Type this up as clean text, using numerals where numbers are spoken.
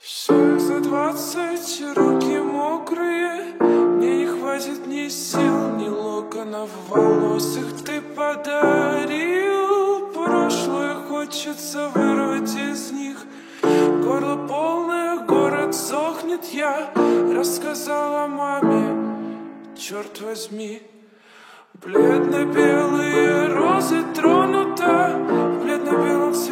Все их за 20, руки мокрые. Мне не хватит ни сил, ни локонов волос. Их ты подарил. Прошлое хочется вырвать из них. Горло полное, город сохнет. Я рассказала маме, черт возьми. Бледно-белые розы тронута в бледно-белом цвете.